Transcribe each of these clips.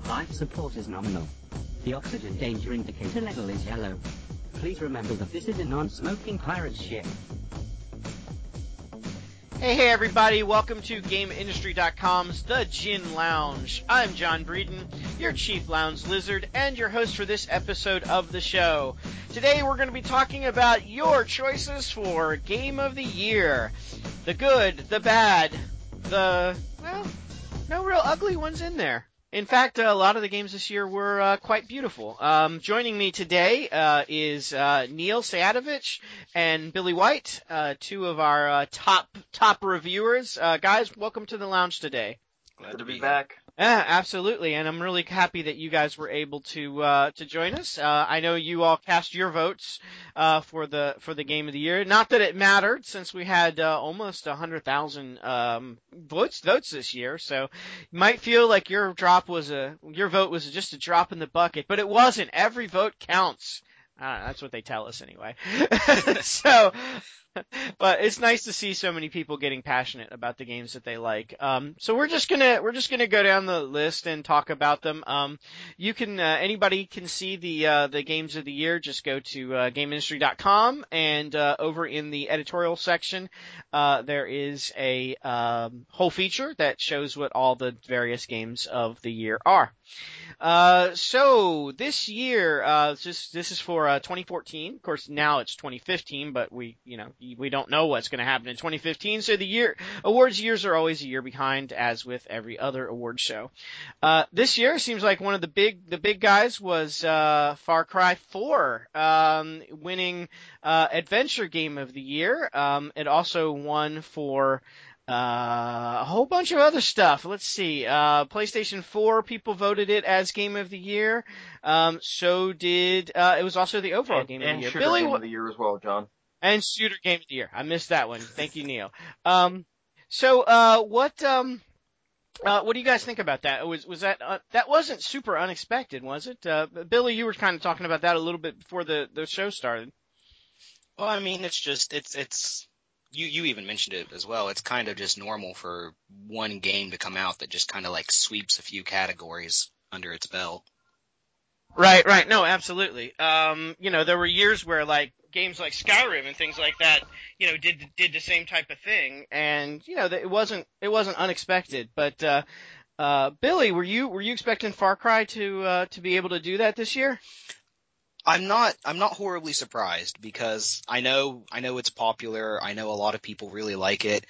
Life support is nominal. The oxygen danger indicator level is yellow. Please remember that this is a non-smoking pirate ship. Hey everybody, welcome to GameIndustry.com's The Gin Lounge. I'm John Breeden, your Chief Lounge Lizard, and your host for this episode of the show. Today we're going to be talking about your choices for Game of the Year. The good, the bad, no real ugly ones in there. In fact, a lot of the games this year were quite beautiful. Joining me today is Neil Sayadovich and Billy White, two of our top reviewers. Guys, welcome to the lounge today. Glad to be back. Yeah, absolutely, and I'm really happy that you guys were able to join us. I know you all cast your votes for the game of the year. Not that it mattered, since we had almost 100,000 votes this year. So you might feel like your vote was just a drop in the bucket, but it wasn't. Every vote counts. That's what they tell us anyway. So, but it's nice to see so many people getting passionate about the games that they like. So we're just gonna go down the list and talk about them. You can, anybody can see the games of the year. Just go to, GameIndustry.com, and, over in the editorial section, there is a, whole feature that shows what all the various games of the year are. So this year, this is for 2014. Of course, now it's 2015, but we don't know what's going to happen in 2015. So the awards years are always a year behind, as with every other award show. This year seems like one of the big guys was Far Cry 4, winning Adventure Game of the Year. It also won for a whole bunch of other stuff. Let's see. PlayStation 4 people voted it as Game of the Year. So did, it was also the overall Game of the Year. And Shooter Game of the Year as well, John. And Shooter Game of the Year. I missed that one. Thank you, Neil. So, what do you guys think about that? Was that, that wasn't super unexpected, was it? Billy, you were kind of talking about that a little bit before the show started. Well, I mean, it's you even mentioned it as well. It's kind of just normal for one game to come out that just kind of like sweeps a few categories under its belt. Right. No, absolutely. There were years where like games like Skyrim and things like that, did the same type of thing, and it wasn't unexpected. But Billy, were you expecting Far Cry to be able to do that this year? I'm not horribly surprised, because I know it's popular. I know a lot of people really like it.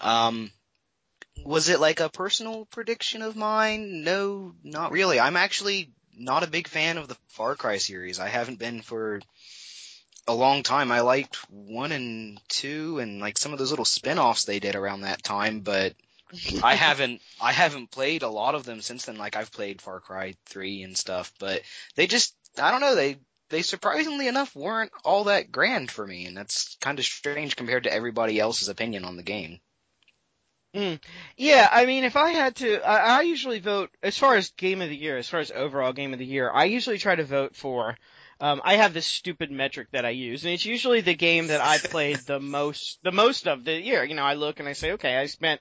Was it like a personal prediction of mine? No, not really. I'm actually not a big fan of the Far Cry series. I haven't been for a long time. I liked 1 and 2 and like some of those little spin-offs they did around that time, but I haven't played a lot of them since then. Like, I've played Far Cry 3 and stuff, but they just, I don't know, they surprisingly enough weren't all that grand for me, and that's kind of strange compared to everybody else's opinion on the game. Yeah, I mean, if I had to, I usually vote, as far as Game of the Year, as far as overall Game of the Year, I usually try to vote for, I have this stupid metric that I use, and it's usually the game that I played the most of the year. I look and I say, okay, I spent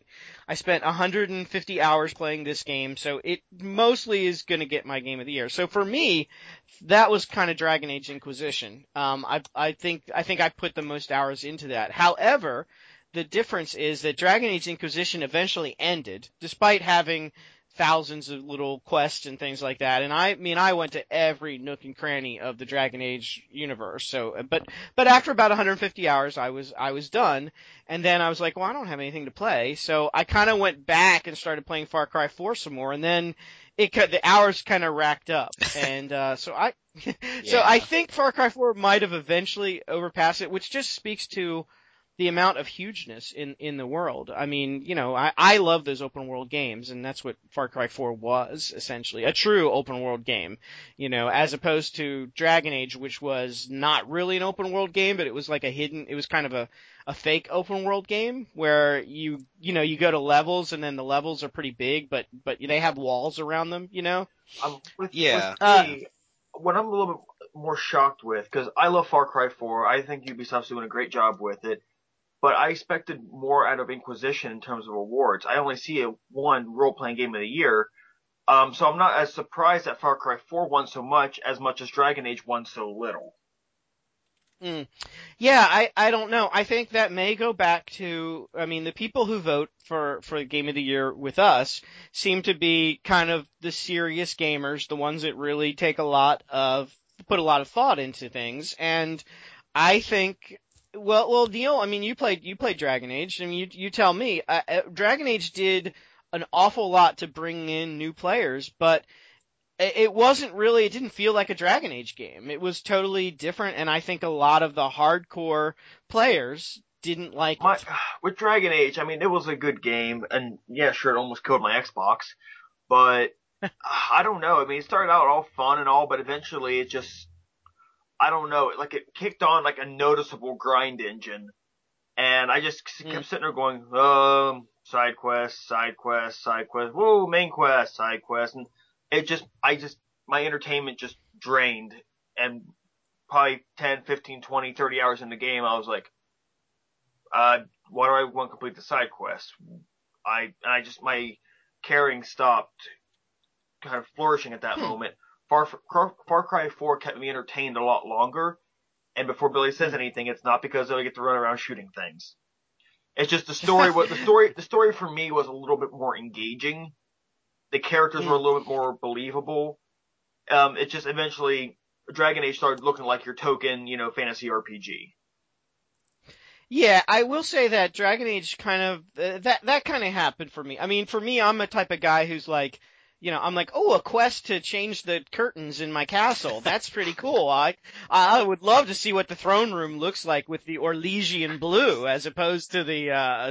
150 hours playing this game, so it mostly is going to get my Game of the Year. So for me, that was kind of Dragon Age Inquisition. I think I put the most hours into that. However, the difference is that Dragon Age Inquisition eventually ended, despite having thousands of little quests and things like that. And I went to every nook and cranny of the Dragon Age universe. So, but after about 150 hours, I was done. And then I was like, well, I don't have anything to play. So I kind of went back and started playing Far Cry 4 some more. And then the hours kind of racked up. And, so I think Far Cry 4 might have eventually overpassed it, which just speaks to the amount of hugeness in the world. I mean, I love those open world games, and that's what Far Cry 4 was, essentially. A true open world game, as opposed to Dragon Age, which was not really an open world game, but it was like it was kind of a fake open world game where you go to levels, and then the levels are pretty big, but they have walls around them, With me, what I'm a little bit more shocked with, because I love Far Cry 4, I think Ubisoft's doing a great job with it, but I expected more out of Inquisition in terms of awards. I only see one role-playing game of the year, So I'm not as surprised that Far Cry 4 won so much as Dragon Age won so little. Mm. Yeah, I don't know. I think that may go back to, I mean, the people who vote for Game of the Year with us seem to be kind of the serious gamers, the ones that really put a lot of thought into things. And I think, well, Neil, I mean, you played Dragon Age. I mean, you tell me. Dragon Age did an awful lot to bring in new players, but it didn't feel like a Dragon Age game. It was totally different, and I think a lot of the hardcore players didn't like it. With Dragon Age, I mean, it was a good game, and yeah, sure, it almost killed my Xbox, but I don't know. I mean, it started out all fun and all, but eventually it just, I don't know, it kicked on like a noticeable grind engine, and I just kept sitting there going, side quest, whoa, main quest, side quest, and my entertainment just drained, and probably 10, 15, 20, 30 hours in the game, I was like, why do I want to complete the side quest? My caring stopped kind of flourishing at that moment. Far Cry 4 kept me entertained a lot longer, and before Billy says anything, it's not because I get to run around shooting things. It's just the story for me was a little bit more engaging. The characters were a little bit more believable. It just eventually, Dragon Age started looking like your token, fantasy RPG. Yeah, I will say that Dragon Age kind of, that kind of happened for me. I mean, for me, I'm a type of guy who's like, I'm like, oh, a quest to change the curtains in my castle. That's pretty cool. I would love to see what the throne room looks like with the Orlesian blue as opposed to the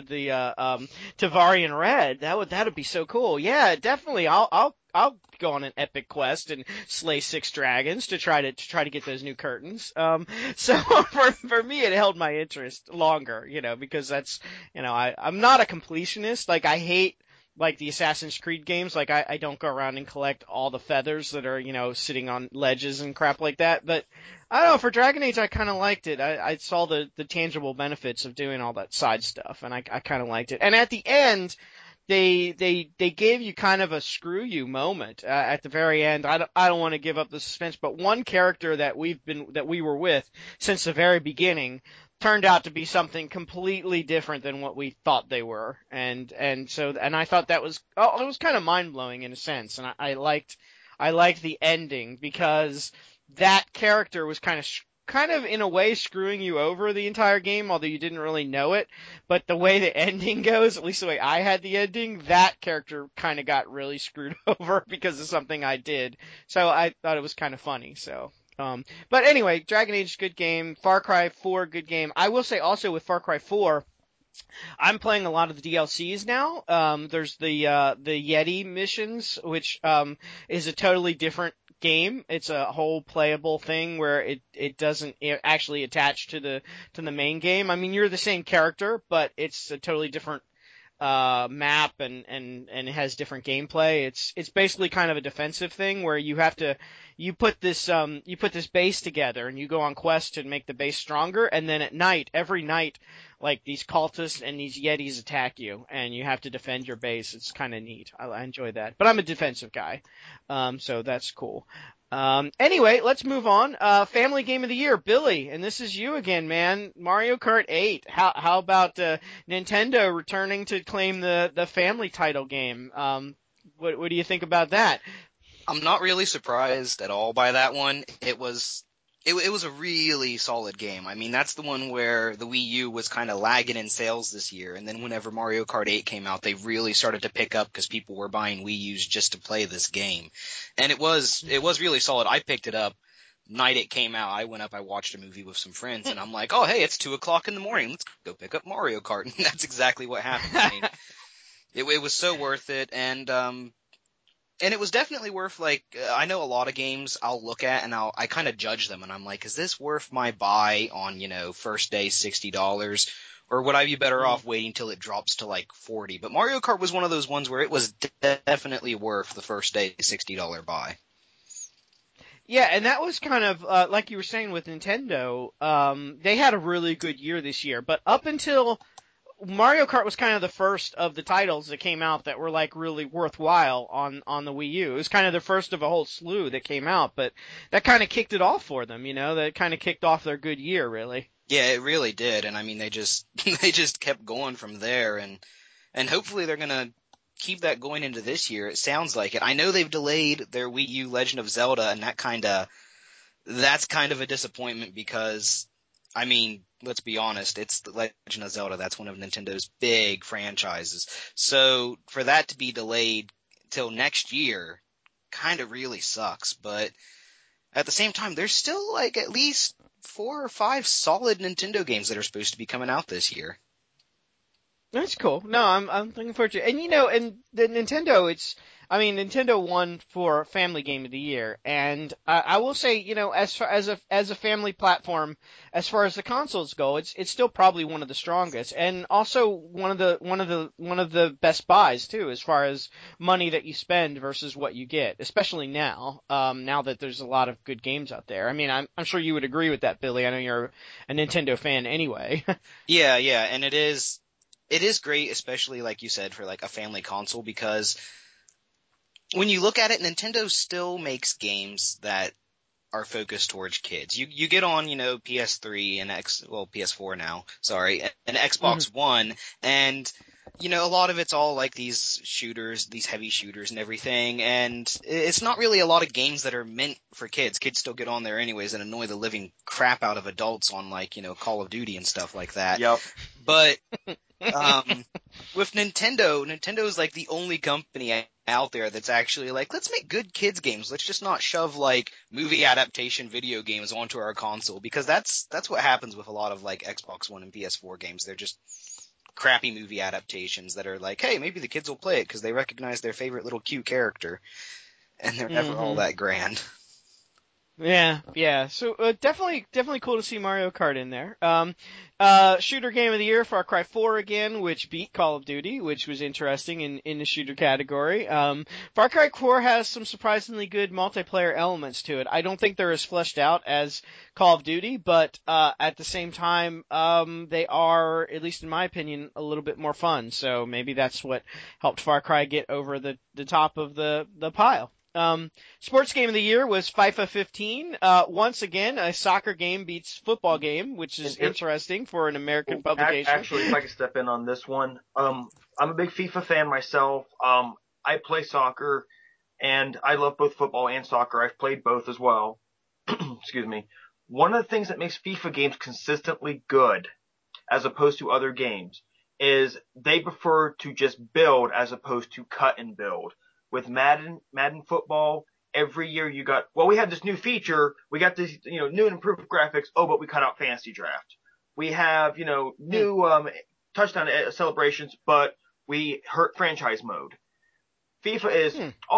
Tavarian red. That'd be so cool. Yeah, definitely. I'll go on an epic quest and slay 6 dragons to try to get those new curtains. So for me, it held my interest longer, because that's, I'm not a completionist. Like, I hate, like, the Assassin's Creed games. Like, I don't go around and collect all the feathers that are, sitting on ledges and crap like that. But I don't know, for Dragon Age, I kind of liked it. I saw the tangible benefits of doing all that side stuff, and I kind of liked it. And at the end, they gave you kind of a screw you moment at the very end. I don't want to give up the suspense, but one character that we were with since the very beginning turned out to be something completely different than what we thought they were, and I thought that was it was kind of mind blowing in a sense, and I liked the ending because that character was kind of in a way screwing you over the entire game, although you didn't really know it. But the way the ending goes, at least the way I had the ending, that character kind of got really screwed over because of something I did. So I thought it was kind of funny. So, but anyway, Dragon Age, good game. Far Cry 4, good game. I will say also with Far Cry 4, I'm playing a lot of the DLCs now. There's the Yeti missions, which is a totally different game. It's a whole playable thing where it doesn't actually attach to the main game. I mean, you're the same character, but it's a totally different map and it has different gameplay. It's basically kind of a defensive thing where you put this base together and you go on quests to make the base stronger, and then every night, like, these cultists and these Yetis attack you and you have to defend your base. It's kind of neat. I enjoy that. But I'm a defensive guy. So that's cool. Anyway, let's move on. Family Game of the Year, Billy, and this is you again, man. Mario Kart 8. How about Nintendo returning to claim the family title game? What do you think about that? I'm not really surprised at all by that one. It was a really solid game. I mean, that's the one where the Wii U was kind of lagging in sales this year, and then whenever Mario Kart 8 came out, they really started to pick up because people were buying Wii U's just to play this game. And it was really solid. I picked it up night it came out. I went up, I watched a movie with some friends, and I'm like, oh, hey, it's 2:00 in the morning. Let's go pick up Mario Kart. And that's exactly what happened. I mean, it was so worth it, and it was definitely worth, like, I know a lot of games I'll look at and I kind of judge them, and I'm like, is this worth my buy on, first day $60? Or would I be better off waiting till it drops to like $40? But Mario Kart was one of those ones where it was definitely worth the first day $60 buy. Yeah, and that was kind of, like you were saying with Nintendo, they had a really good year this year, but up until Mario Kart was kind of the first of the titles that came out that were like really worthwhile on the Wii U. It was kind of the first of a whole slew that came out, but that kind of kicked it off for them, you know, that kind of kicked off their good year, really. Yeah, it really did. And I mean, they just they just kept going from there, and hopefully they're gonna keep that going into this year. It sounds like it. I know they've delayed their Wii U Legend of Zelda, and that's kind of a disappointment because, I mean, let's be honest, it's the Legend of Zelda. That's one of Nintendo's big franchises. So for that to be delayed till next year kind of really sucks. But at the same time, there's still like at least 4 or 5 solid Nintendo games that are supposed to be coming out this year. That's cool. No, I'm looking forward to it. And you know, and the Nintendo, Nintendo won for Family Game of the Year, and I will say, you know, as far as a family platform, as far as the consoles go, it's still probably one of the strongest, and also one of the best buys too, as far as money that you spend versus what you get, especially now, now that there's a lot of good games out there. I mean, I'm sure you would agree with that, Billy. I know you're a Nintendo fan anyway. Yeah, and it is great, especially like you said, for like a family console, because when you look at it, Nintendo still makes games that are focused towards kids. You get on, you know, PS3 and PS4 now, sorry, and Xbox One, and you know, a lot of it's all like these shooters, these heavy shooters and everything, and it's not really a lot of games that are meant for kids. Kids still get on there anyways and annoy the living crap out of adults on, like, you know, Call of Duty and stuff like that. Yep. But with Nintendo's like the only company out there that's actually like, let's make good kids games. Let's just not shove like movie adaptation video games onto our console, because that's what happens with a lot of like Xbox One and PS4 games. They're just crappy movie adaptations that are like, hey, maybe the kids will play it because they recognize their favorite little cute character, and they're never all that grand. Yeah. So definitely cool to see Mario Kart in there. Shooter game of the year, Far Cry 4 again, which beat Call of Duty, which was interesting in the shooter category. Far Cry 4 has some surprisingly good multiplayer elements to it. I don't think they're as fleshed out as Call of Duty, but at the same time, they are, at least in my opinion, a little bit more fun. So maybe that's what helped Far Cry get over the top of the pile. Sports game of the year was FIFA 15. Once again, a soccer game beats football game, which is interesting for an American publication. Actually, if I could step in on this one, I'm a big FIFA fan myself. I play soccer, and I love both football and soccer. I've played both as well. Excuse me. One of the things that makes FIFA games consistently good, as opposed to other games, is they prefer to just build as opposed to cut and build. With Madden football, every year we had this new feature, we got this, you know, new and improved graphics, but we cut out fantasy draft. We have, you know, new, touchdown celebrations, but we hurt franchise mode. FIFA is,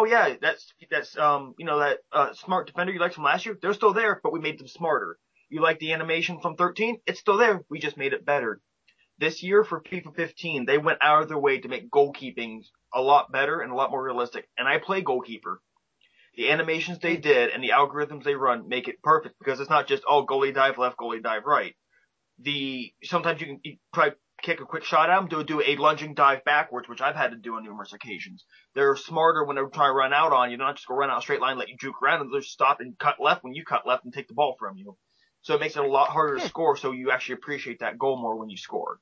that's, you know, that, smart defender you liked from last year, they're still there, but we made them smarter. You like the animation from 13? It's still there, we just made it better. This year for FIFA 15, they went out of their way to make goalkeeping a lot better and a lot more realistic. And I play goalkeeper. The animations they did and the algorithms they run make it perfect, because it's not just, goalie dive left, goalie dive right. Sometimes you can try kick a quick shot at them, do a lunging dive backwards, which I've had to do on numerous occasions. They're smarter when they're trying to run out on you. They're not just go run out a straight line, let you juke around, and they'll just stop and cut left when you cut left and take the ball from you. So it makes it a lot harder to score, so you actually appreciate that goal more when you score.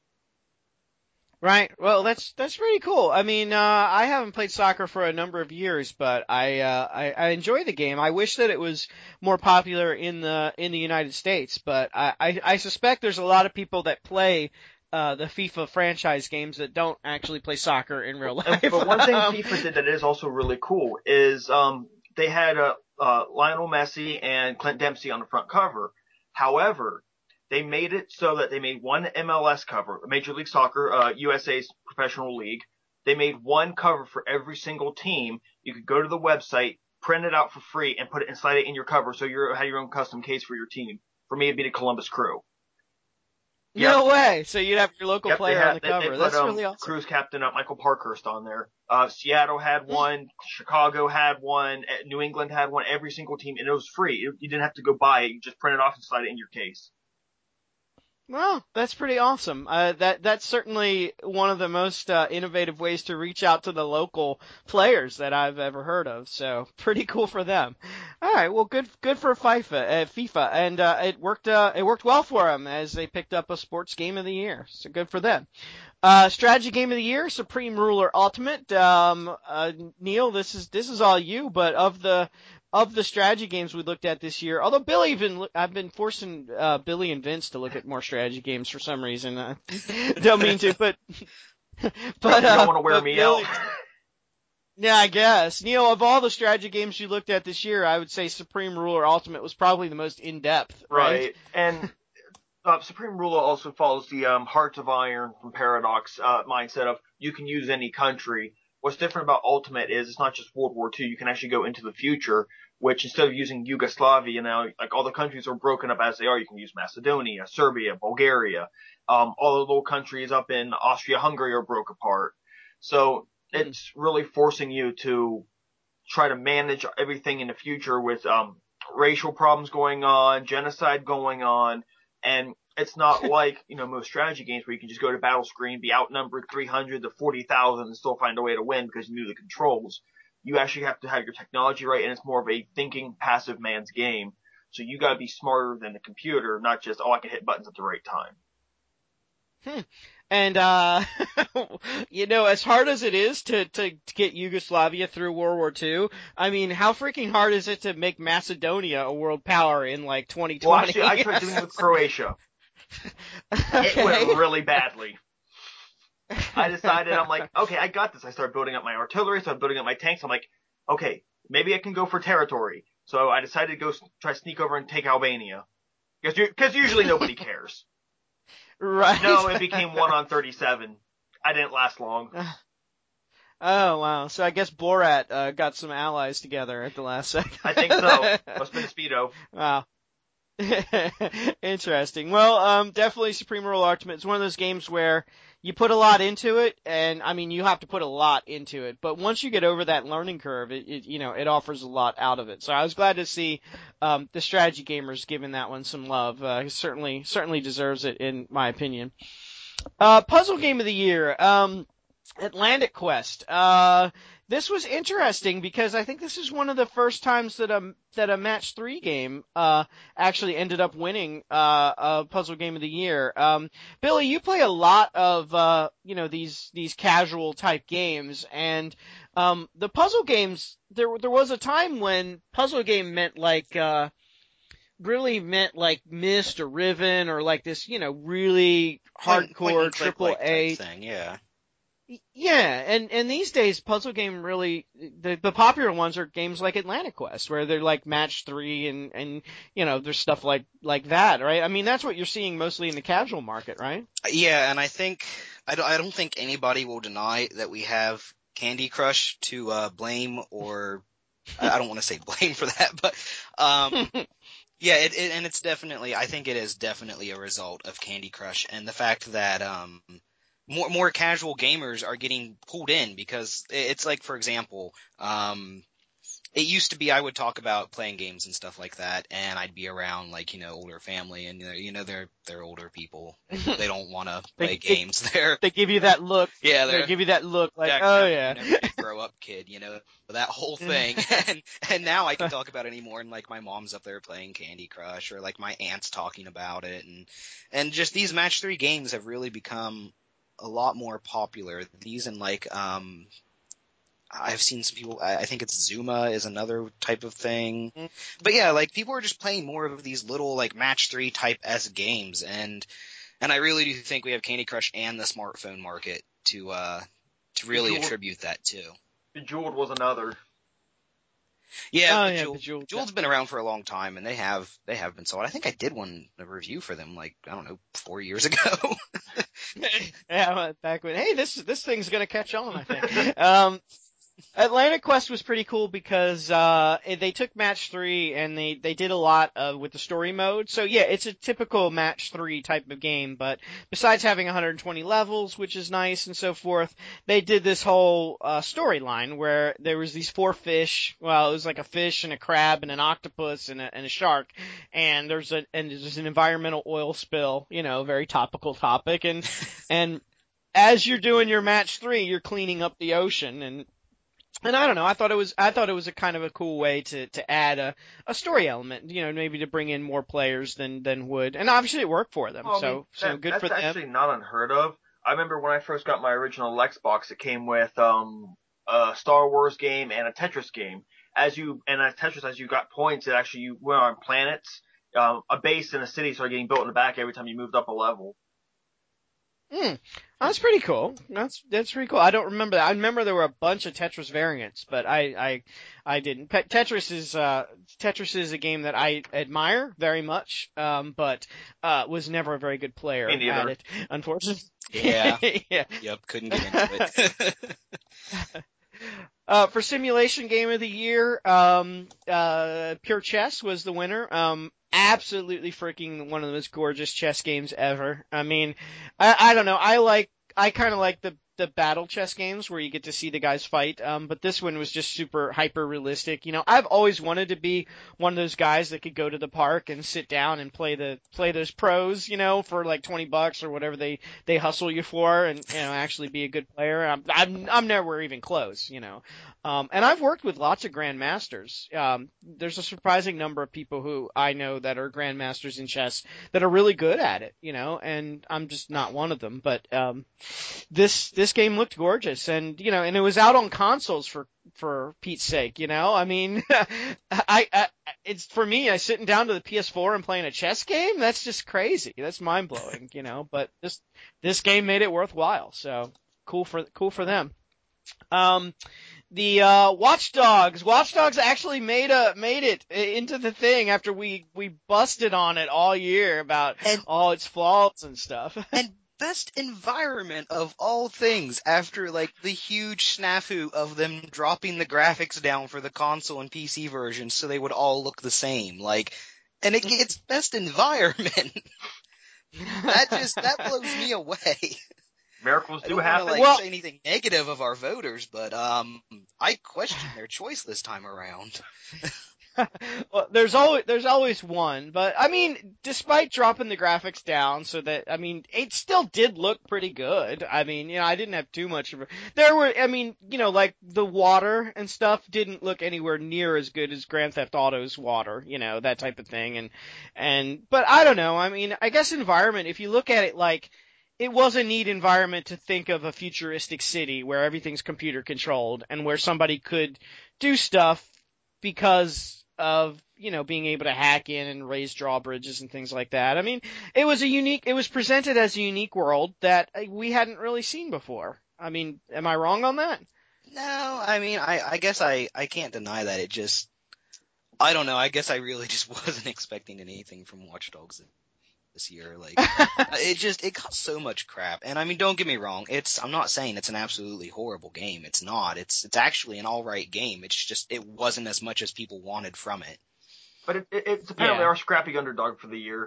Right. Well, that's pretty cool. I mean, I haven't played soccer for a number of years, but I enjoy the game. I wish that it was more popular in the United States, but I suspect there's a lot of people that play the FIFA franchise games that don't actually play soccer in real life. But one thing FIFA did that is also really cool is they had Lionel Messi and Clint Dempsey on the front cover. However, they made it so that they made one MLS cover, Major League Soccer, USA's professional league. They made one cover for every single team. You could go to the website, print it out for free, and put it inside it in your cover, so you had your own custom case for your team. For me, it'd be the Columbus Crew. No way! So you'd have your local player on the cover. That's really awesome. Crew's captain, Michael Parkhurst, on there. Seattle had one, Chicago had one, New England had one, every single team, and it was free. You didn't have to go buy it. You just print it off and slide it in your case. Well, that's pretty awesome. That's certainly one of the most innovative ways to reach out to the local players that I've ever heard of. So pretty cool for them. All right, well, good for FIFA, and it worked well for them as they picked up a sports game of the year. So good for them. Strategy game of the year, Supreme Ruler Ultimate. Neil, this is all you, but of the strategy games we looked at this year, although I've been forcing Billy and Vince to look at more strategy games for some reason. Don't mean to, but You don't want to wear me Billy, out. yeah, I guess. Neil, of all the strategy games you looked at this year, I would say Supreme Ruler Ultimate was probably the most in depth. Right. And Supreme Ruler also follows the Hearts of Iron from Paradox mindset of you can use any country. What's different about Ultimate is it's not just World War II. You can actually go into the future, which instead of using Yugoslavia now, like all the countries are broken up as they are. You can use Macedonia, Serbia, Bulgaria. All the little countries up in Austria-Hungary are broke apart. So it's really forcing you to try to manage everything in the future with racial problems going on, genocide going on, and it's not like, most strategy games where you can just go to battle screen, be outnumbered 300 to 40,000 and still find a way to win because you knew the controls. You actually have to have your technology right, and it's more of a thinking, passive man's game. So you gotta be smarter than the computer, not just, I can hit buttons at the right time. And, as hard as it is to get Yugoslavia through World War II, I mean, how freaking hard is it to make Macedonia a world power in, 2020? Well, actually, I tried doing it with Croatia. Okay. It went really badly. I decided, I'm like, okay, I got this. I started building up my artillery, started building up my tanks. I'm like, okay, maybe I can go for territory. So I decided to go try to sneak over and take Albania. Because usually nobody cares. Right. No, it became 1 on 37. I didn't last long. Oh, wow. So I guess Borat got some allies together at the last second. I think so. Must have been a Speedo. Wow. Interesting. Well, definitely Supreme Ruler Ultimate. It's one of those games where you put a lot into it, and I mean, you have to put a lot into it. But once you get over that learning curve, it offers a lot out of it. So I was glad to see the strategy gamers giving that one some love. Certainly deserves it in my opinion. Puzzle game of the year. Atlantic Quest. This was interesting because I think this is one of the first times that a match 3 game actually ended up winning a puzzle game of the year. Billy, you play a lot of these casual type games, and the puzzle games. There was a time when puzzle game meant really meant like Myst or Riven or like this really hardcore AAA thing. Yeah. Yeah, and these days puzzle game really the popular ones are games like Atlantic Quest where they're like match 3 and there's stuff like that, right? I mean, that's what you're seeing mostly in the casual market, right? Yeah, and I don't think anybody will deny that we have Candy Crush to blame, or I don't want to say blame for that, but yeah, and it's definitely, I think it is definitely a result of Candy Crush and the fact that more casual gamers are getting pulled in, because it's like, for example, it used to be I would talk about playing games and stuff like that, and I'd be around older family, and they're older people. They don't want to play games. They give you that look. Yeah, they give you that look like, Jack, oh yeah, you never grow up, kid. That whole thing. and now I can talk about it anymore, and my mom's up there playing Candy Crush, or my aunt's talking about it, and just these match 3 games have really become a lot more popular. These and I've seen some people, I think it's Zuma is another type of thing. But yeah, people are just playing more of these little match 3 type S games, and I really do think we have Candy Crush and the smartphone market to really attribute that to. Bejeweled was another. Yeah, Bejeweled's been around for a long time, and they have been sold. I think I did a review for them 4 years ago. Yeah, back when, hey, this thing's gonna catch on, I think. Atlantic Quest was pretty cool because they took match 3 and they did a lot with the story mode. So yeah, it's a typical match 3 type of game, but besides having 120 levels, which is nice and so forth, they did this whole storyline where there was these 4 fish. Well, it was like a fish and a crab and an octopus and a shark, and there's an environmental oil spill, very topical topic, and as you're doing your match 3, you're cleaning up the ocean, and I don't know. I thought it was a kind of a cool way to add a story element, maybe to bring in more players than would. And obviously it worked for them. Well, So good for them. That's actually not unheard of. I remember when I first got my original Xbox, it came with a Star Wars game and a Tetris game. As you got points, you went on planets. A base and a city started getting built in the back every time you moved up a level. That's pretty cool. That's pretty cool. I don't remember that. I remember there were a bunch of Tetris variants, but I didn't. Tetris is a game that I admire very much, but was never a very good player at it, unfortunately. Yeah. Yeah. Yep, couldn't get into it. For simulation game of the year, Pure Chess was the winner. Absolutely freaking one of the most gorgeous chess games ever. I mean, I don't know. I kind of like the battle chess games where you get to see the guys fight. But this one was just super hyper realistic. I've always wanted to be one of those guys that could go to the park and sit down and play those pros, for like $20 or whatever they hustle you for, and actually be a good player. I'm nowhere even close, and I've worked with lots of grandmasters. There's a surprising number of people who I know that are grandmasters in chess that are really good at it, and I'm just not one of them. But this game looked gorgeous, and and it was out on consoles for Pete's sake. I mean, it's for me. I sitting down to the PS4 and playing a chess game. That's just crazy. That's mind blowing. But this game made it worthwhile. So cool for them. The Watch Dogs actually made it into the thing after we busted on it all year about all its flaws and stuff. And best environment of all things after like the huge snafu of them dropping the graphics down for the console and PC versions so they would all look the same. And it gets best environment. that blows me away. Miracles do happen. happen. I don't want to say anything negative of our voters, but I question their choice this time around. Well, there's always one, but I mean, despite dropping the graphics down so that, I mean, it still did look pretty good. I mean, I didn't have too much of it. There were, I mean, like the water and stuff didn't look anywhere near as good as Grand Theft Auto's water, that type of thing. But I don't know. I mean, I guess environment, if you look at it like, it was a neat environment to think of a futuristic city where everything's computer controlled and where somebody could do stuff because of, being able to hack in and raise drawbridges and things like that. I mean, it was presented as a unique world that we hadn't really seen before. I mean, am I wrong on that? No, I mean, I guess I can't deny that. I don't know. I guess I really just wasn't expecting anything from Watch Dogs this year. It got so much crap. And I mean, don't get me wrong. I'm not saying it's an absolutely horrible game. It's not. It's actually an alright game. It's just, it wasn't as much as people wanted from it. But it's apparently our scrappy underdog for the year.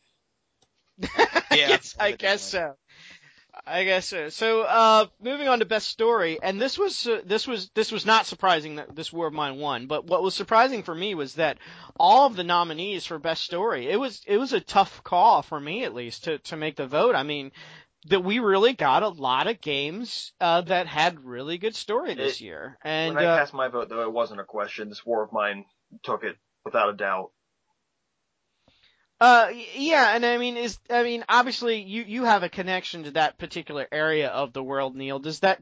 Yeah. I guess so. So, moving on to best story, and this was not surprising that this War of Mine won, but what was surprising for me was that all of the nominees for best story, it was a tough call for me at least to make the vote. I mean, that we really got a lot of games, that had really good story this year. And when I cast my vote, though, it wasn't a question. This War of Mine took it without a doubt. Yeah, and I mean, obviously you have a connection to that particular area of the world, Neil. Does that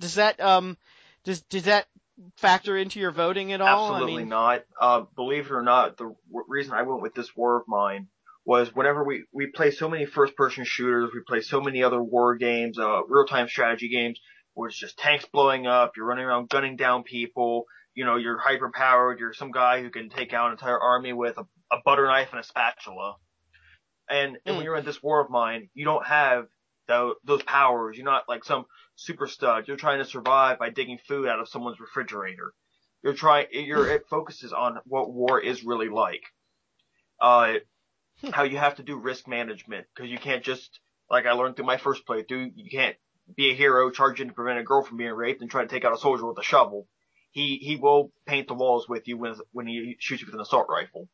factor into your voting at all? Absolutely not. Believe it or not, the reason I went with this War of Mine was whenever we play so many first-person shooters, we play so many other war games, real-time strategy games, where it's just tanks blowing up, you're running around gunning down people, you're hyper-powered, you're some guy who can take out an entire army with a butter knife and a spatula. And when you're in this War of Mine, you don't have those powers. You're not like some super stud. You're trying to survive by digging food out of someone's refrigerator. It focuses on what war is really like. How you have to do risk management, because you can't just, like I learned through my first playthrough, you can't be a hero, charge in to prevent a girl from being raped, and try to take out a soldier with a shovel. He will paint the walls with you when he shoots you with an assault rifle.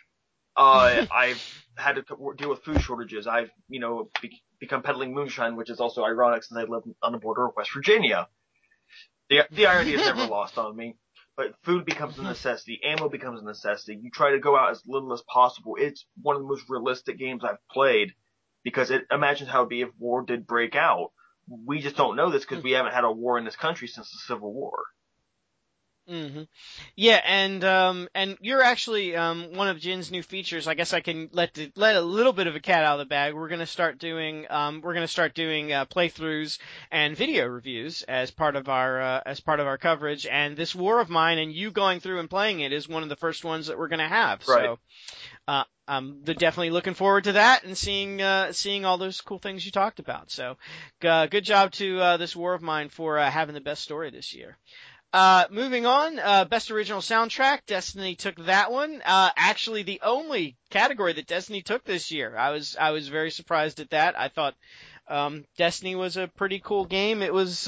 I've had to deal with food shortages. I've, become peddling moonshine, which is also ironic since I live on the border of West Virginia. The irony is never lost on me. But food becomes a necessity. Ammo becomes a necessity. You try to go out as little as possible. It's one of the most realistic games I've played because it imagines how it'd be if war did break out. We just don't know this because we haven't had a war in this country since the Civil War. Mm-hmm. Yeah, and you're actually one of Jin's new features. I guess I can let a little bit of a cat out of the bag. We're gonna start doing playthroughs and video reviews as part of our coverage. And this War of Mine and you going through and playing it is one of the first ones that we're gonna have. Right. So I'm definitely looking forward to that and seeing all those cool things you talked about. So good job to this War of Mine for having the best story this year. Moving on, best original soundtrack, Destiny took that one. Actually the only category that Destiny took this year. I was very surprised at that. I thought, Destiny was a pretty cool game. It was,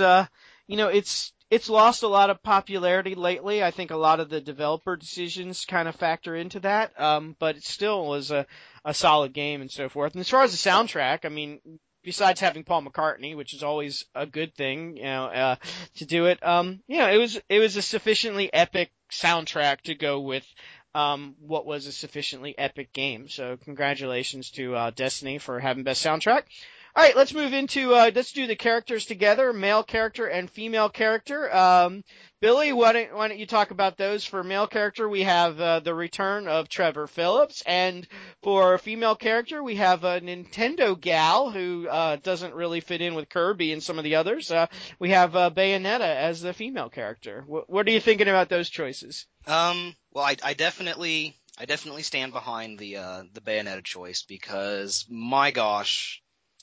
it's lost a lot of popularity lately. I think a lot of the developer decisions kind of factor into that. But it still was a solid game and so forth. And as far as the soundtrack, I mean, besides having Paul McCartney, which is always a good thing, to do it, it was a sufficiently epic soundtrack to go with, what was a sufficiently epic game. So congratulations to, Destiny for having best soundtrack. All right, let's move into, let's do the characters together, male character and female character. Billy, why don't you talk about those? For male character, we have the return of Trevor Phillips, and for female character, we have a Nintendo gal who doesn't really fit in with Kirby and some of the others. We have Bayonetta as the female character. What are you thinking about those choices? Well, I definitely stand behind the Bayonetta choice because, my gosh,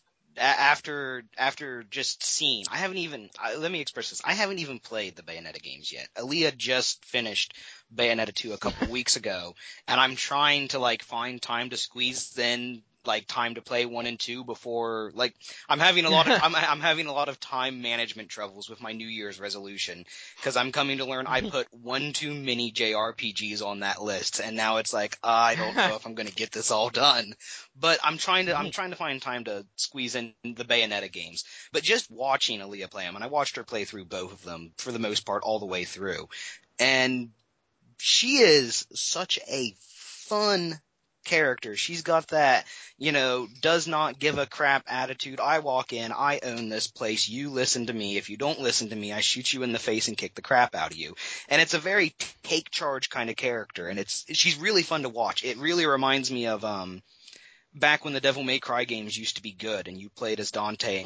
after just seeing, let me express this. I haven't even played the Bayonetta games yet. Aaliyah just finished Bayonetta 2 a couple weeks ago, and I'm trying to find time to squeeze in time to play 1 and 2 before I'm having a lot of time management troubles with my New Year's resolution because I'm coming to learn I put one too many JRPGs on that list, and now it's I don't know if I'm going to get this all done. But I'm trying to find time to squeeze in the Bayonetta games. But just watching Aaliyah play them, and I watched her play through both of them for the most part all the way through, and she is such a fun character. She's got that, does not give a crap attitude. I walk in, I own this place, you listen to me. If you don't listen to me, I shoot you in the face and kick the crap out of you. And it's a very take charge kind of character, and she's really fun to watch. It really reminds me of back when the Devil May Cry games used to be good and you played as Dante and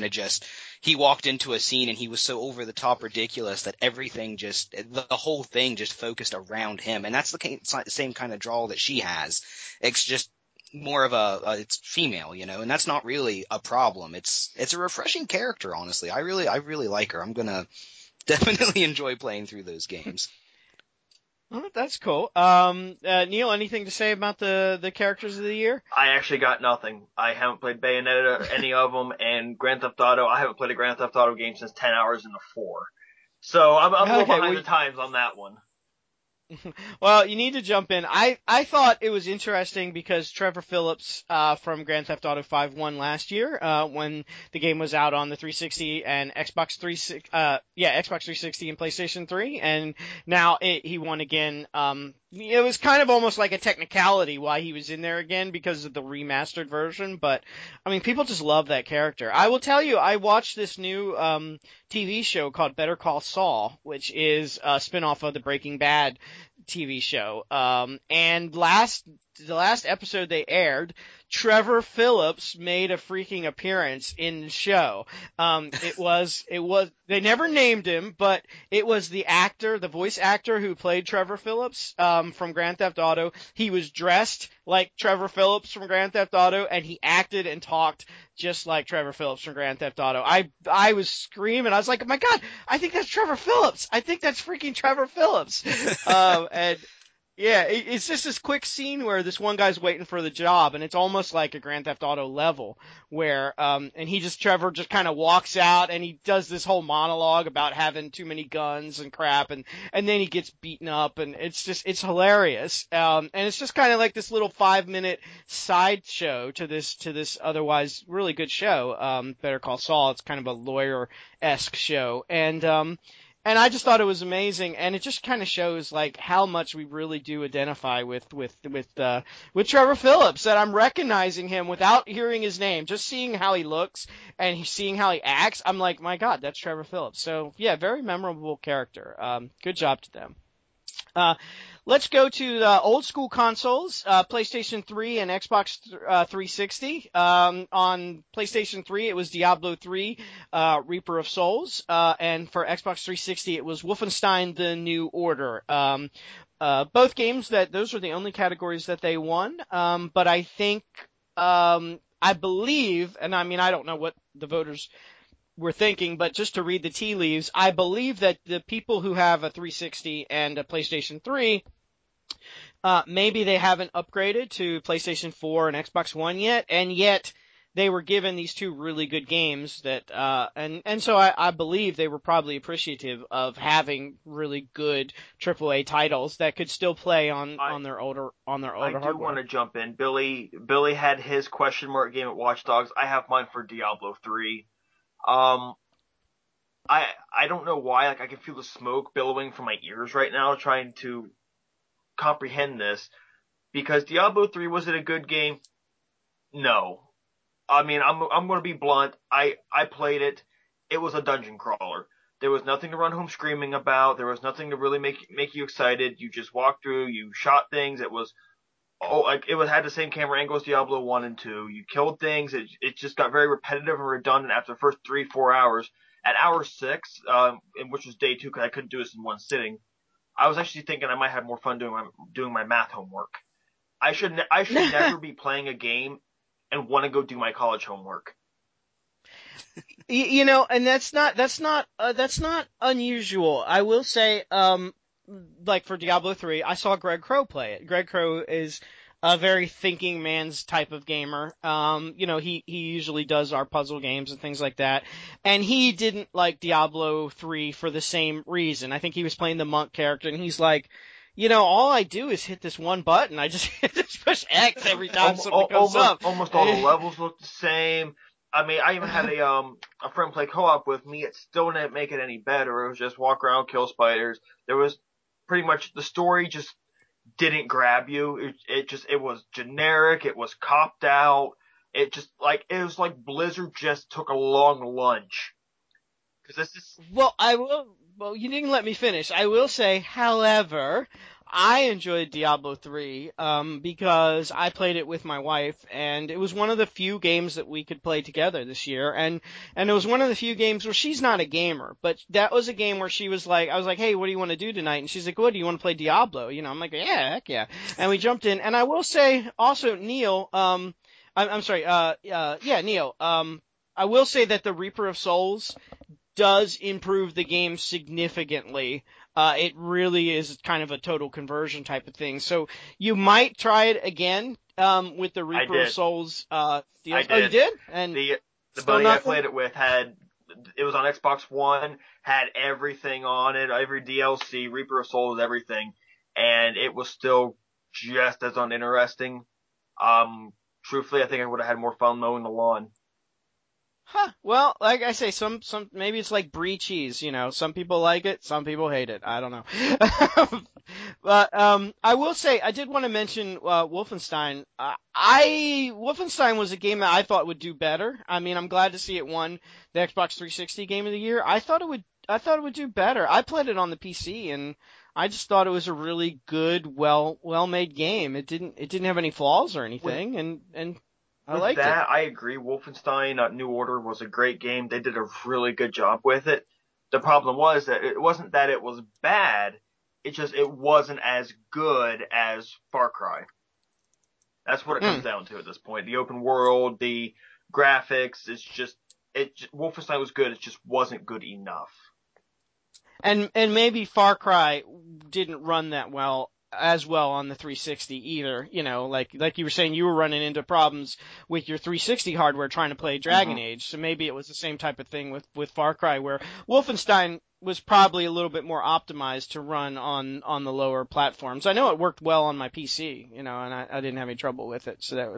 he walked into a scene and he was so over the top ridiculous that the whole thing just focused around him. And that's the same kind of draw that she has. It's just more of it's female, and that's not really a problem. It's a refreshing character, honestly. I really like her. I'm gonna definitely enjoy playing through those games. Oh, that's cool. Neil, anything to say about the characters of the year? I actually got nothing. I haven't played Bayonetta, any of them, and Grand Theft Auto. I haven't played a Grand Theft Auto game since 10 Hours into 4. So I'm a little behind the times on that one. Well, you need to jump in. I thought it was interesting because Trevor Phillips from Grand Theft Auto 5 won last year when the game was out on the 360 and Xbox 360 and PlayStation 3, and now he won again. It was kind of almost like a technicality why he was in there again because of the remastered version, but I mean, people just love that character. I will tell you, I watched this new TV show called Better Call Saul, which is a spinoff of the Breaking Bad TV show. And the last episode they aired, Trevor Phillips made a freaking appearance in the show. It was, they never named him, but it was the voice actor who played Trevor Phillips, from Grand Theft Auto. He was dressed like Trevor Phillips from Grand Theft Auto, and he acted and talked just like Trevor Phillips from Grand Theft Auto. I was screaming. I was like, oh my God, I think that's Trevor Phillips. I think that's freaking Trevor Phillips. And yeah, it's just this quick scene where this one guy's waiting for the job, and it's almost like a Grand Theft Auto level where, and Trevor just kind of walks out and he does this whole monologue about having too many guns and crap, and then he gets beaten up, and it's hilarious. And it's just kind of like this little 5-minute sideshow to this otherwise really good show, Better Call Saul. It's kind of a lawyer-esque show. And I just thought it was amazing, and it just kind of shows like how much we really do identify with Trevor Phillips. That I'm recognizing him without hearing his name, just seeing how he looks and seeing how he acts. I'm like, my God, that's Trevor Phillips. So yeah, very memorable character. Good job to them. Let's go to the old school consoles, PlayStation 3 and Xbox 360. On PlayStation 3, it was Diablo 3, Reaper of Souls, and for Xbox 360, it was Wolfenstein: The New Order. Both games those are the only categories that they won. But I think, I believe, and I mean, I don't know what the voters were thinking, but just to read the tea leaves, I believe that the people who have a 360 and a PlayStation 3, maybe they haven't upgraded to PlayStation 4 and Xbox One yet, and yet they were given these two really good games that, and so I believe they were probably appreciative of having really good AAA titles that could still play on their older hardware. I do want to jump in. Billy had his question mark game at Watch Dogs. I have mine for Diablo 3. I don't know why, like I can feel the smoke billowing from my ears right now trying to comprehend this, because Diablo 3, was it a good game? No. I mean, I'm going to be blunt. I played it. It was a dungeon crawler. There was nothing to run home screaming about. There was nothing to really make you excited. You just walked through, you shot things. It had the same camera angle as Diablo 1 and 2. You killed things. It just got very repetitive and redundant after the first 3-4 hours. At hour 6, which was day 2 because I couldn't do this in one sitting, I was actually thinking I might have more fun doing my math homework. I should never be playing a game and want to go do my college homework. And that's not unusual. I will say, like for Diablo 3, I saw Greg Crow play it. Greg Crow is a very thinking man's type of gamer. He usually does our puzzle games and things like that. And he didn't like Diablo 3 for the same reason. I think he was playing the monk character, and he's like, all I do is hit this one button. I just push X every time something comes up. Almost all the levels look the same. I mean, I even had a friend play co-op with me. It still didn't make it any better. It was just walk around, kill spiders. There was pretty much, the story just didn't grab you. It was generic. It was copped out. It was like Blizzard just took a long lunch. Well, you didn't let me finish. I will say, however, I enjoyed Diablo 3, because I played it with my wife, and it was one of the few games that we could play together this year, and it was one of the few games where she's not a gamer, but that was a game where she was like, I was like, hey, what do you want to do tonight? And she's like, what, do you want to play Diablo? I'm like, yeah, heck yeah. And we jumped in, and I will say, also, Neil, Neil, I will say that the Reaper of Souls does improve the game significantly. It really is kind of a total conversion type of thing. So you might try it again, with the Reaper of Souls, DLC. I did. Oh, you did? And the buddy I played it with it was on Xbox One, had everything on it, every DLC, Reaper of Souls, everything, and it was still just as uninteresting. Truthfully, I think I would have had more fun mowing the lawn. Huh. Well, like I say, some maybe it's like brie cheese, some people like it, some people hate it. I don't know. But I will say I did want to mention Wolfenstein. Wolfenstein was a game that I thought would do better. I mean, I'm glad to see it won the Xbox 360 Game of the Year. I thought it would do better. I played it on the PC, and I just thought it was a really good, well-made game. It didn't have any flaws or anything, and I With liked it. that, I agree. Wolfenstein New Order was a great game. They did a really good job with it. The problem was that it wasn't that it was bad. It wasn't as good as Far Cry. That's what it comes down to at this point. The open world, the graphics, Wolfenstein was good. It just wasn't good enough. And maybe Far Cry didn't run that well as well on the 360 either. You know, like you were saying, you were running into problems with your 360 hardware trying to play Dragon Age. So maybe it was the same type of thing with Far Cry, where Wolfenstein was probably a little bit more optimized to run on the lower platforms. I know it worked well on my PC, you know, and I didn't have any trouble with it. So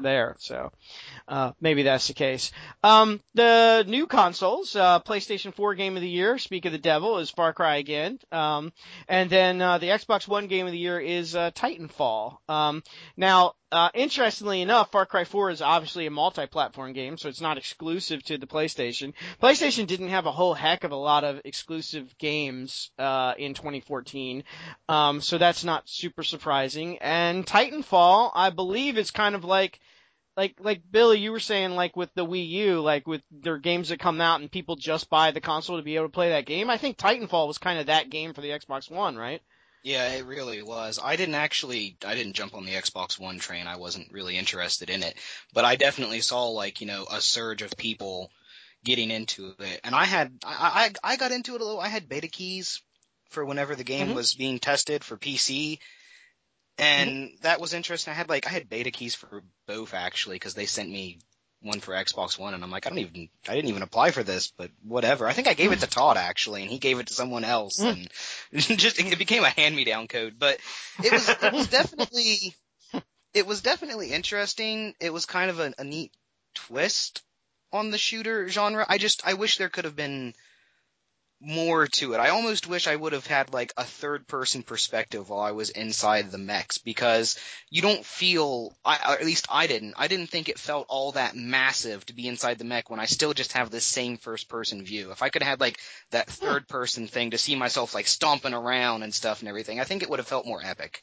maybe that's the case. The new consoles, PlayStation 4 Game of the Year, speak of the devil, is Far Cry again. And then the Xbox One Game of the Year is Titanfall. Now, interestingly enough, Far Cry 4 is obviously a multi-platform game, so it's not exclusive to the PlayStation. PlayStation didn't have a whole heck of a lot of exclusive games in 2014, so that's not super surprising. And Titanfall, I believe, is kind of like Billy, you were saying, like with the Wii U, like with their games that come out and people just buy the console to be able to play that game. I think Titanfall was kind of that game for the Xbox One, right? Yeah, it really was. I didn't jump on the Xbox One train. I wasn't really interested in it, but I definitely saw, like, you know, a surge of people getting into it. And I got into it a little. I had beta keys for whenever the game was being tested for PC. And that was interesting. I had beta keys for both, actually, because they sent me one for Xbox One, and I'm like, I didn't even apply for this, but whatever. I think I gave it to Todd, actually, and he gave it to someone else, and it became a hand-me-down code. But it was definitely interesting. It was kind of a neat twist on the shooter genre. I wish there could have been more to it. I almost wish I would have had, like, a third-person perspective while I was inside the mechs, because you don't feel, or at least I didn't think it felt all that massive to be inside the mech when I still just have this same first-person view. If I could have had, like, that third-person thing to see myself, like, stomping around and stuff and everything, I think it would have felt more epic.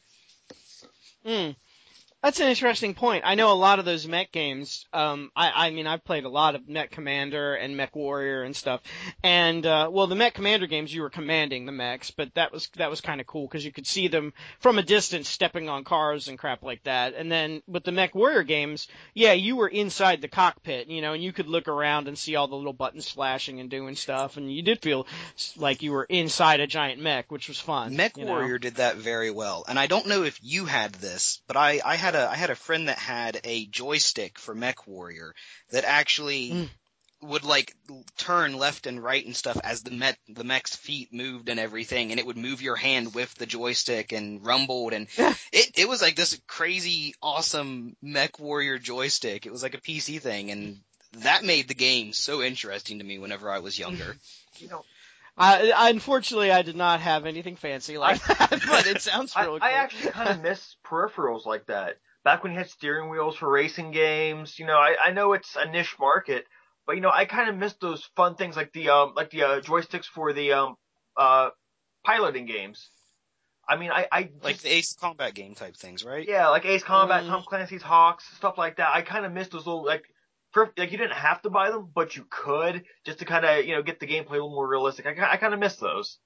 That's an interesting point. I know a lot of those mech games. I mean, I've played a lot of Mech Commander and Mech Warrior and stuff. And well, the Mech Commander games, you were commanding the mechs, but that was kind of cool because you could see them from a distance stepping on cars and crap like that. And then with the Mech Warrior games, yeah, you were inside the cockpit, you know, and you could look around and see all the little buttons flashing and doing stuff, and you did feel like you were inside a giant mech, which was fun. Mech Warrior did that very well, and I don't know if you had this, but I had a friend that had a joystick for Mech Warrior that actually would, like, turn left and right and stuff as the mech's feet moved and everything, and it would move your hand with the joystick and rumbled, and it was like this crazy, awesome Mech Warrior joystick. It was like a PC thing, and that made the game so interesting to me whenever I was younger. You know, Unfortunately, I did not have anything fancy like that, but it sounds really cool. I actually kind of miss peripherals like that. Back when you had steering wheels for racing games, you know, I know it's a niche market, but, you know, I kind of miss those fun things like the joysticks for the piloting games. I mean, I like the Ace Combat game type things, right? Yeah, like Ace Combat, Tom Clancy's Hawks, stuff like that. I kind of miss those little, like you didn't have to buy them, but you could, just to kind of, you know, get the gameplay a little more realistic. I kind of miss those.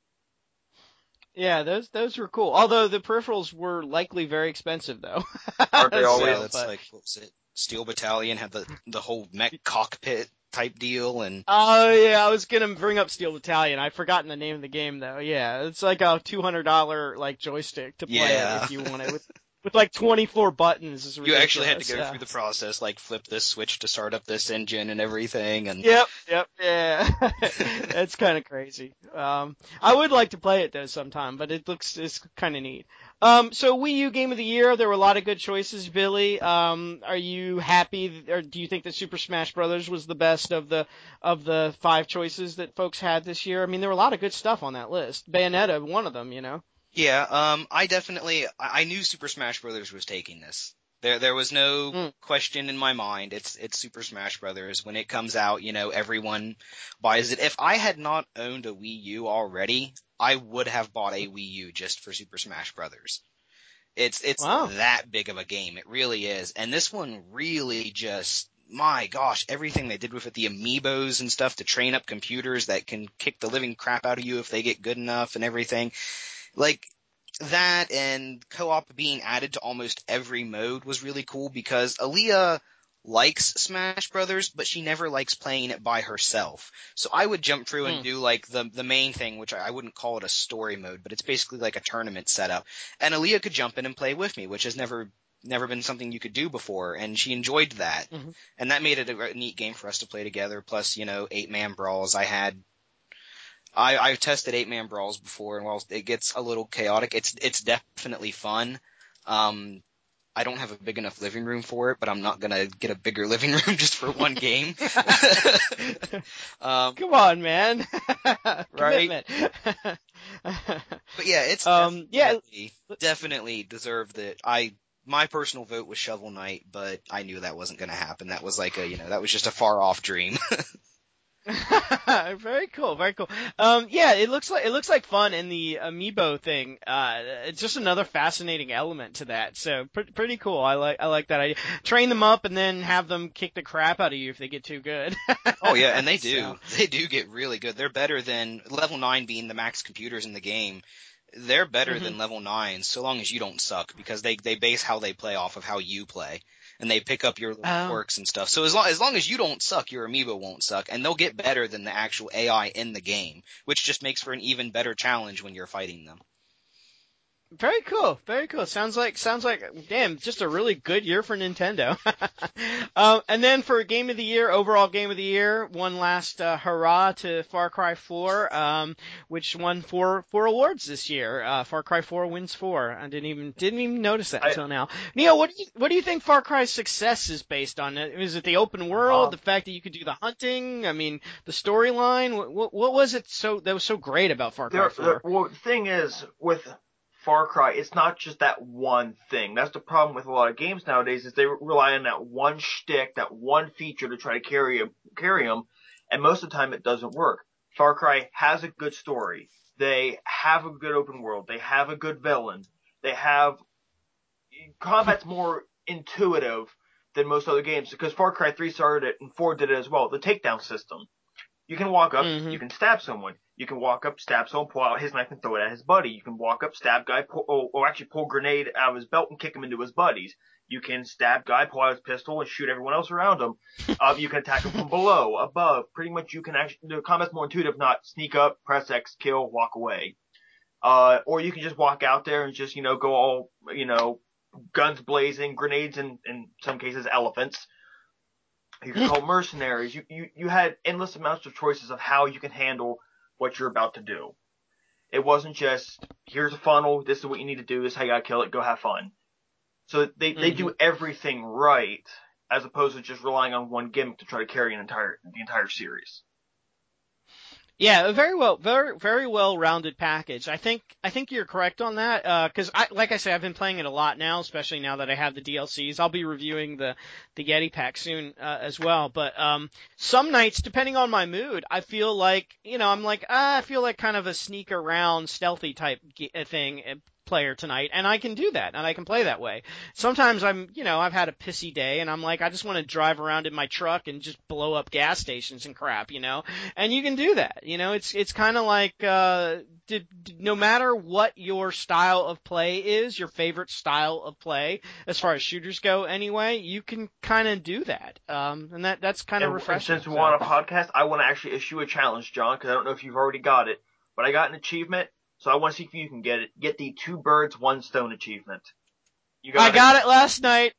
Yeah, those were cool. Although the peripherals were likely very expensive, though. Aren't they always? Yeah, that's like, what was it? Steel Battalion had the whole mech cockpit type deal, and oh yeah, I was gonna bring up Steel Battalion. I've forgotten the name of the game though. Yeah, it's like a $200 like joystick to play it if you want it with like 24 buttons. Is ridiculous. You actually had to go through the process, like flip this switch to start up this engine and everything. And Yep, yeah. It's kind of crazy. I would like to play it though sometime, but it's kind of neat. So Wii U Game of the Year, there were a lot of good choices, Billy. Are you happy, or do you think that Super Smash Brothers was the best of the 5 choices that folks had this year? I mean, there were a lot of good stuff on that list. Bayonetta, one of them, you know. Yeah, I knew Super Smash Brothers was taking this. There was no question in my mind. It's Super Smash Brothers. When it comes out, you know, everyone buys it. If I had not owned a Wii U already, I would have bought a Wii U just for Super Smash Brothers. It's Wow. that big of a game. It really is. And this one really just, my gosh, everything they did with it, the amiibos and stuff to train up computers that can kick the living crap out of you if they get good enough and everything. Like, that and co-op being added to almost every mode was really cool because Aaliyah likes Smash Brothers, but she never likes playing it by herself. So I would jump through and do like the main thing, which I wouldn't call it a story mode, but it's basically like a tournament setup. And Aaliyah could jump in and play with me, which has never been something you could do before, and she enjoyed that. Mm-hmm. And that made it a neat game for us to play together. Plus, 8-man brawls. I've tested 8-man brawls before, and while it gets a little chaotic, it's definitely fun. I don't have a big enough living room for it, but I'm not gonna get a bigger living room just for one game. Come on, man. Right? But yeah, it's definitely deserved it. My personal vote was Shovel Knight, but I knew that wasn't gonna happen. That was like that was just a far off dream. Very cool, very cool. Yeah, it looks like fun, and the amiibo thing, it's just another fascinating element to that. So pretty cool. I like that idea. Train them up and then have them kick the crap out of you if they get too good. Oh yeah, and they do. So. They do get really good. They're better than level 9 being the max computers in the game. They're better than level 9 so long as you don't suck, because they base how they play off of how you play. And they pick up your quirks and stuff. So as long as you don't suck, your amiibo won't suck, and they'll get better than the actual AI in the game, which just makes for an even better challenge when you're fighting them. Very cool, very cool. Sounds like, damn, just a really good year for Nintendo. And then for Game of the Year, overall Game of the Year, one last hurrah to Far Cry 4, which won four awards this year. Far Cry 4 wins 4. I didn't even notice that until now. Neil, what do you think Far Cry's success is based on? Is it the open world, the fact that you could do the hunting? I mean, the storyline. What was it that was so great about Far Cry 4? Well, the thing is with Far Cry, it's not just that one thing. That's the problem with a lot of games nowadays, is they rely on that one shtick, that one feature to try to carry them, and most of the time it doesn't work. Far Cry has a good story. They have a good open world. They have a good villain. They have combat's more intuitive than most other games, because Far Cry 3 started it and 4 did it as well. The takedown system. You can walk up, you can stab someone. You can walk up, stab someone, pull out his knife and throw it at his buddy. You can walk up, stab guy, pull a grenade out of his belt and kick him into his buddies. You can stab guy, pull out his pistol and shoot everyone else around him. You can attack him from below, above. Pretty much you can the combat's more intuitive, not sneak up, press X, kill, walk away. Or you can just walk out there and just, go all, guns blazing, grenades and in some cases elephants. You can call mercenaries. You had endless amounts of choices of how you can handle what you're about to do. It wasn't just, here's a funnel, this is what you need to do, this is how you gotta kill it, go have fun. So they do everything right, as opposed to just relying on one gimmick to try to carry the entire series. Yeah, a very well-rounded package. I think you're correct on that. Cause like I say, I've been playing it a lot now, especially now that I have the DLCs. I'll be reviewing the Yeti pack soon, as well. But, some nights, depending on my mood, I feel like, I feel like kind of a sneak around stealthy type thing, player tonight, and I can do that, and I can play that way. Sometimes I've had a pissy day, and I'm like, I just want to drive around in my truck and just blow up gas stations and crap, and you can do that. It's kind of like, no matter what your style of play is, your favorite style of play, as far as shooters go anyway, you can kind of do that. And that's kind of refreshing. And since we're on a podcast, I want to actually issue a challenge, John, because I don't know if you've already got it, but I got an achievement. So I want to see if you can get it. Get the 2 birds, 1 stone achievement. I got it last night.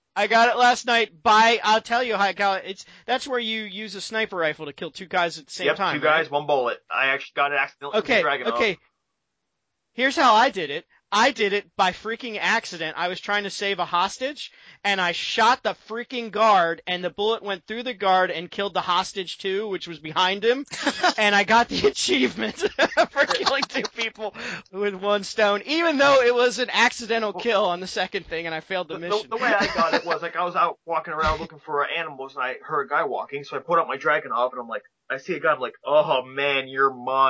I'll tell you how I got it. That's where you use a sniper rifle to kill 2 guys at the same time. Yep, 2 guys, 1 bullet. I actually got it accidentally from Dragon. Okay. Here's how I did it. I did it by freaking accident. I was trying to save a hostage, and I shot the freaking guard, and the bullet went through the guard and killed the hostage too, which was behind him, and I got the achievement for killing 2 people with 1 stone, even though it was an accidental kill on the second thing, and I failed the mission. The way I got it was, I was out walking around looking for animals, and I heard a guy walking, so I put up my Dragunov, and I see a guy, I'm like, oh man, you're mine.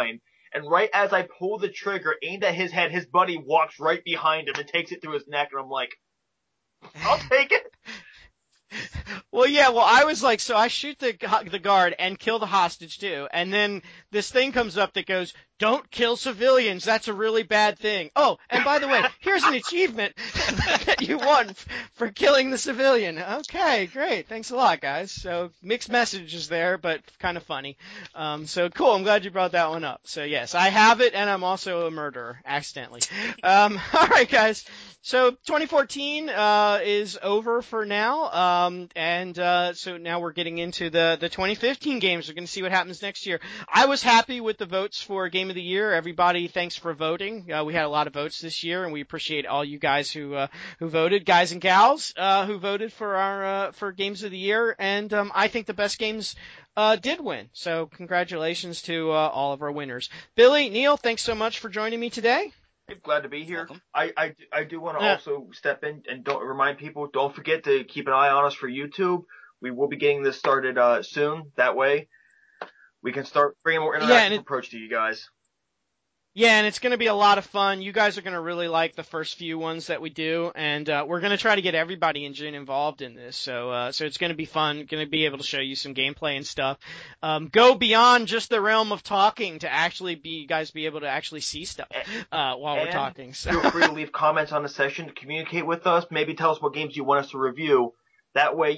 and right as I pull the trigger, aimed at his head, his buddy walks right behind him and takes it through his neck, and I'm like, I'll take it. Well, yeah, well, I was like, so I shoot the guard and kill the hostage too, and then this thing comes up that goes, don't kill civilians, that's a really bad thing. Oh, and by the way, here's an achievement that you won for killing the civilian. Okay, great, thanks a lot, guys. So, mixed messages there, but kind of funny. So cool, I'm glad you brought that one up. So yes, I have it, and I'm also a murderer, accidentally. Alright, guys. So 2014 is over for now, and so now we're getting into the 2015 games. We're going to see what happens next year. I was happy with the votes for Game of the Year. Everybody, thanks for voting. We had a lot of votes this year, and we appreciate all you guys who voted, guys and gals who voted for our for Games of the Year. And I think the best games did win. So congratulations to all of our winners. Billy, Neil, thanks so much for joining me today. Glad to be here. Welcome. I do want to also step in and don't remind people, don't forget to keep an eye on us for YouTube. We will be getting this started soon. That way we can start bringing a more interactive approach to you guys. Yeah, and it's going to be a lot of fun. You guys are going to really like the first few ones that we do, and we're going to try to get everybody in June involved in this. So it's going to be fun. Going to be able to show you some gameplay and stuff. Go beyond just the realm of talking to actually be able to actually see stuff while we're talking. So. Feel free to leave comments on the session to communicate with us. Maybe tell us what games you want us to review. That way,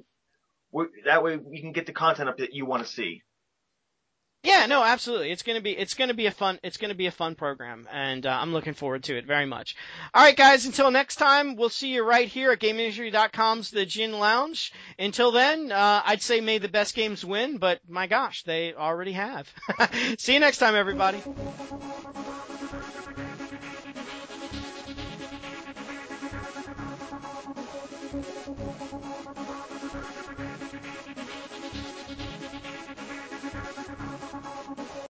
we can get the content up that you want to see. Yeah, no, absolutely. It's gonna be a fun program, and I'm looking forward to it very much. All right, guys. Until next time, we'll see you right here at GameIndustry.com's The Gin Lounge. Until then, I'd say may the best games win, but my gosh, they already have. See you next time, everybody.